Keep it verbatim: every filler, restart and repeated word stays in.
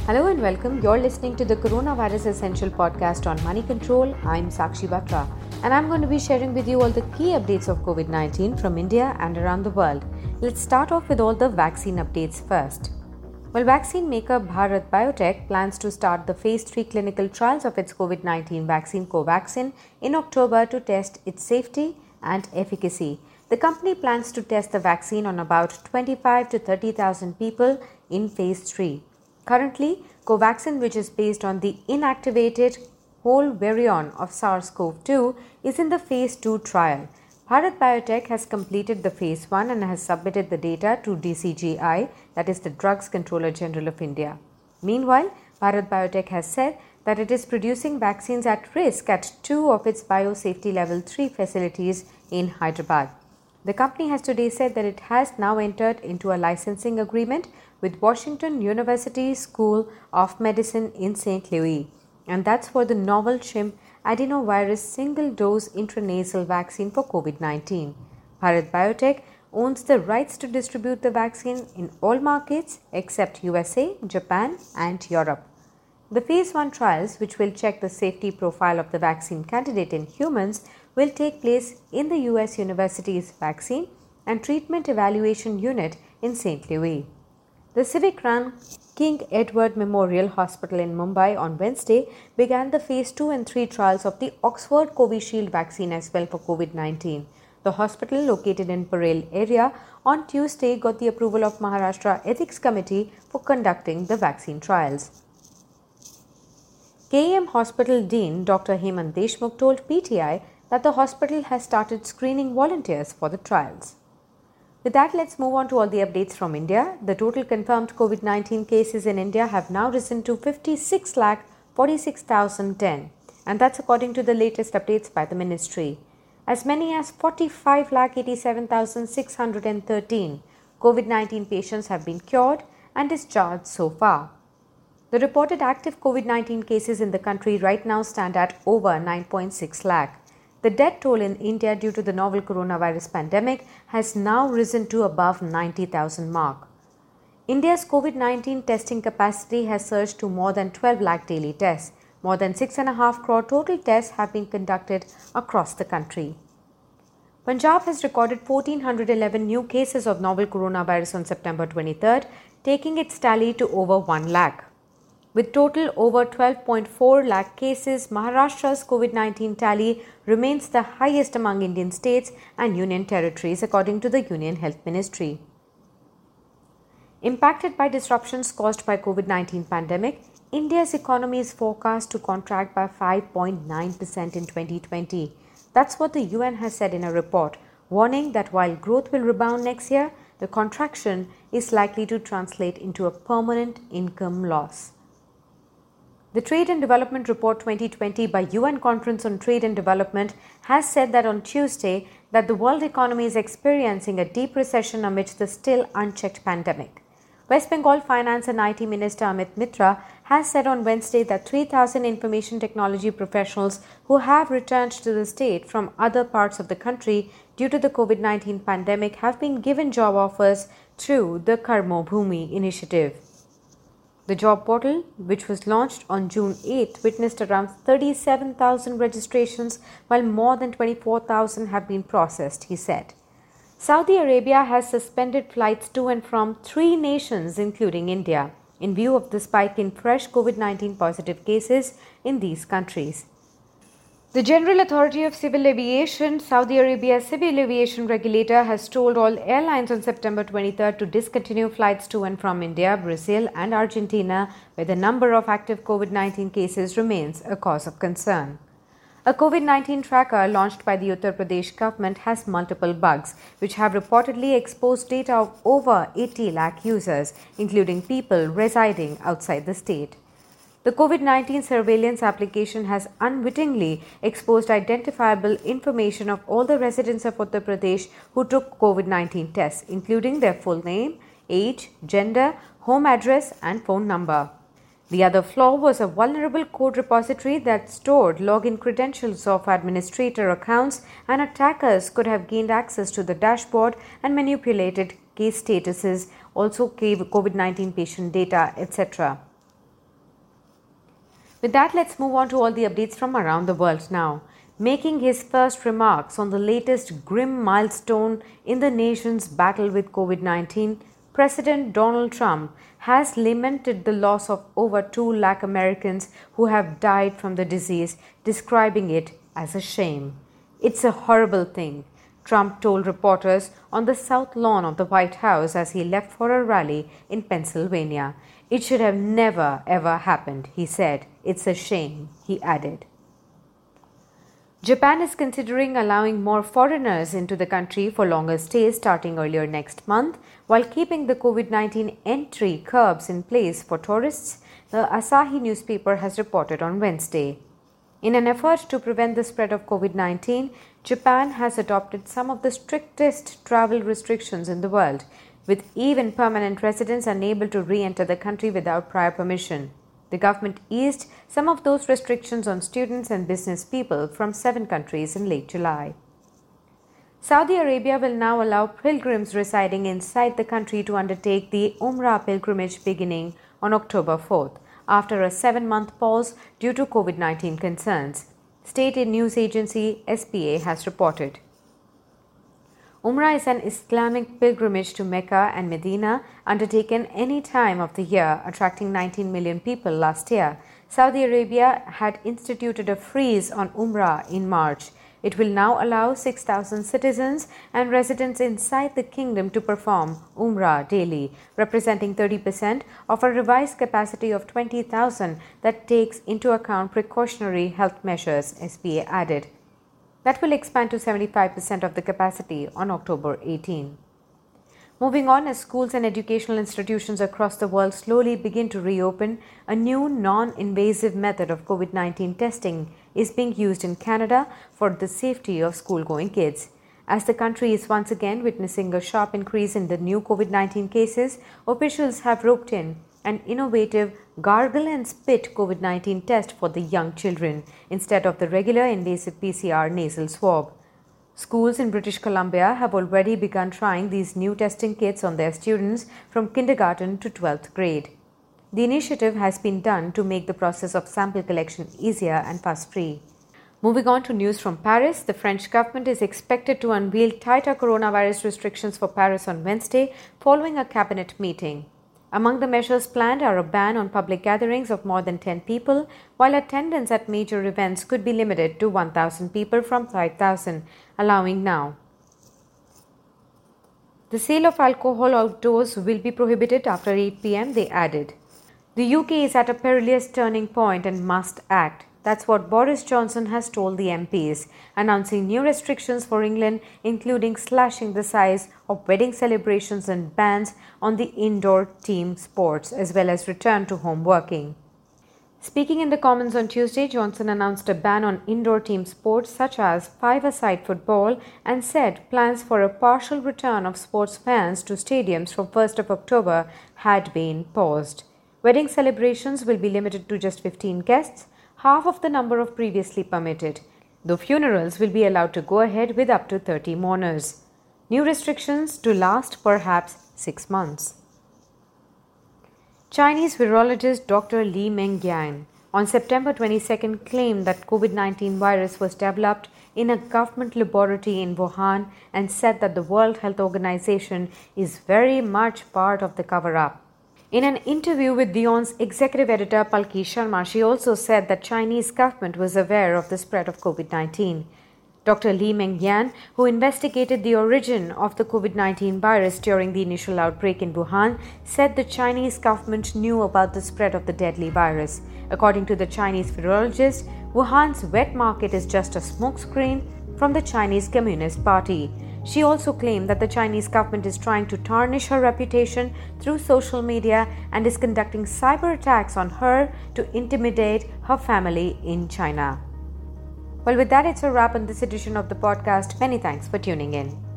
Hello and welcome. You're listening to the Coronavirus Essential podcast on Money Control. I'm Sakshi Batra and I'm going to be sharing with you all the key updates of covid nineteen from India and around the world. Let's start off with all the vaccine updates first. Well, vaccine maker Bharat Biotech plans to start the phase three clinical trials of its covid nineteen vaccine Covaxin in October to test its safety and efficacy. The company plans to test the vaccine on about twenty-five to thirty thousand people in phase three. Currently, Covaxin, which is based on the inactivated whole virion of SARS-CoV two, is in the phase two trial. Bharat Biotech has completed the phase one and has submitted the data to D C G I, that is the Drugs Controller General of India. Meanwhile, Bharat Biotech has said that it is producing vaccines at risk at two of its biosafety level three facilities in Hyderabad. The company has today said that it has now entered into a licensing agreement with Washington University School of Medicine in Saint Louis, and that's for the novel chimp adenovirus single-dose intranasal vaccine for covid nineteen. Bharat Biotech owns the rights to distribute the vaccine in all markets except U S A, Japan and Europe. The phase one trials, which will check the safety profile of the vaccine candidate in humans, will take place in the U S University's Vaccine and Treatment Evaluation Unit in Saint Louis. The civic-run King Edward Memorial Hospital in Mumbai on Wednesday began the phase two and three trials of the Oxford Covishield vaccine as well for covid nineteen. The hospital, located in Parel area, on Tuesday got the approval of Maharashtra Ethics Committee for conducting the vaccine trials. K E M Hospital Dean Doctor Hemant Deshmukh told P T I that the hospital has started screening volunteers for the trials. With that, let's move on to all the updates from India. The total confirmed covid nineteen cases in India have now risen to fifty-six lakh forty-six thousand ten, and that's according to the latest updates by the ministry. As many as forty-five lakh eighty-seven thousand six hundred thirteen covid nineteen patients have been cured and discharged so far. The reported active covid nineteen cases in the country right now stand at over nine point six lakh. The death toll in India due to the novel coronavirus pandemic has now risen to above ninety thousand mark. India's covid nineteen testing capacity has surged to more than twelve lakh daily tests. More than six point five crore total tests have been conducted across the country. Punjab has recorded one thousand four hundred eleven new cases of novel coronavirus on September twenty-third, taking its tally to over one lakh. With total over twelve point four lakh cases, Maharashtra's covid nineteen tally remains the highest among Indian states and union territories, according to the Union Health Ministry. Impacted by disruptions caused by covid nineteen pandemic, India's economy is forecast to contract by five point nine percent in twenty twenty. That's what the U N has said in a report, warning that while growth will rebound next year, the contraction is likely to translate into a permanent income loss. The Trade and Development Report twenty twenty by U N Conference on Trade and Development has said that on Tuesday that the world economy is experiencing a deep recession amidst the still unchecked pandemic. West Bengal Finance and I T Minister Amit Mitra has said on Wednesday that three thousand information technology professionals who have returned to the state from other parts of the country due to the covid nineteen pandemic have been given job offers through the Karmo Bhumi initiative. The job portal, which was launched on June eighth, witnessed around thirty-seven thousand registrations, while more than twenty-four thousand have been processed, he said. Saudi Arabia has suspended flights to and from three nations, including India, in view of the spike in fresh covid nineteen positive cases in these countries. The General Authority of Civil Aviation, Saudi Arabia's civil aviation regulator, has told all airlines on September twenty-third to discontinue flights to and from India, Brazil and Argentina, where the number of active covid nineteen cases remains a cause of concern. A covid nineteen tracker launched by the Uttar Pradesh government has multiple bugs, which have reportedly exposed data of over eighty lakh users, including people residing outside the state. The covid nineteen surveillance application has unwittingly exposed identifiable information of all the residents of Uttar Pradesh who took covid nineteen tests, including their full name, age, gender, home address and phone number. The other flaw was a vulnerable code repository that stored login credentials of administrator accounts, and attackers could have gained access to the dashboard and manipulated case statuses, also gave covid nineteen patient data, et cetera. With that, let's move on to all the updates from around the world now. Making his first remarks on the latest grim milestone in the nation's battle with COVID nineteen, President Donald Trump has lamented the loss of over two lakh Americans who have died from the disease, describing it as a shame. "It's a horrible thing," Trump told reporters on the south lawn of the White House as he left for a rally in Pennsylvania. "It should have never, ever happened," he said. "It's a shame," he added. Japan is considering allowing more foreigners into the country for longer stays starting earlier next month, while keeping the COVID nineteen entry curbs in place for tourists, the Asahi newspaper has reported on Wednesday. In an effort to prevent the spread of COVID nineteen, Japan has adopted some of the strictest travel restrictions in the world, with even permanent residents unable to re-enter the country without prior permission. The government eased some of those restrictions on students and business people from seven countries in late July. Saudi Arabia will now allow pilgrims residing inside the country to undertake the Umrah pilgrimage beginning on October fourth, after a seven-month pause due to COVID nineteen concerns, state news agency S P A has reported. Umrah is an Islamic pilgrimage to Mecca and Medina undertaken any time of the year, attracting nineteen million people last year. Saudi Arabia had instituted a freeze on Umrah in March. It will now allow six thousand citizens and residents inside the kingdom to perform Umrah daily, representing thirty percent of a revised capacity of twenty thousand that takes into account precautionary health measures, S P A added. That will expand to seventy-five percent of the capacity on October eighteenth. Moving on, as schools and educational institutions across the world slowly begin to reopen, a new non-invasive method of COVID nineteen testing is being used in Canada for the safety of school-going kids. As the country is once again witnessing a sharp increase in the new COVID nineteen cases, officials have roped in an innovative gargle and spit COVID nineteen test for the young children instead of the regular invasive P C R nasal swab. Schools in British Columbia have already begun trying these new testing kits on their students from kindergarten to twelfth grade. The initiative has been done to make the process of sample collection easier and fuss-free. Moving on to news from Paris, the French government is expected to unveil tighter coronavirus restrictions for Paris on Wednesday following a cabinet meeting. Among the measures planned are a ban on public gatherings of more than ten people, while attendance at major events could be limited to one thousand people from five thousand, allowing now. The sale of alcohol outdoors will be prohibited after eight p.m., they added. The U K is at a perilous turning point and must act. That's what Boris Johnson has told the M Ps, announcing new restrictions for England, including slashing the size of wedding celebrations and bans on the indoor team sports, as well as return to home working. Speaking in the Commons on Tuesday, Johnson announced a ban on indoor team sports such as five-a-side football and said plans for a partial return of sports fans to stadiums from first of October had been paused. Wedding celebrations will be limited to just fifteen guests, half of the number of previously permitted, though funerals will be allowed to go ahead with up to thirty mourners. New restrictions to last perhaps six months. Chinese virologist Doctor Li Mengyan on September twenty-second claimed that COVID nineteen virus was developed in a government laboratory in Wuhan and said that the World Health Organization is very much part of the cover-up. In an interview with Dion's executive editor Palki Sharma, she also said that Chinese government was aware of the spread of COVID nineteen. Doctor Li Mengyan, who investigated the origin of the COVID nineteen virus during the initial outbreak in Wuhan, said the Chinese government knew about the spread of the deadly virus. According to the Chinese virologist, Wuhan's wet market is just a smokescreen from the Chinese Communist Party. She also claimed that the Chinese government is trying to tarnish her reputation through social media and is conducting cyber attacks on her to intimidate her family in China. Well, with that, it's a wrap on this edition of the podcast. Many thanks for tuning in.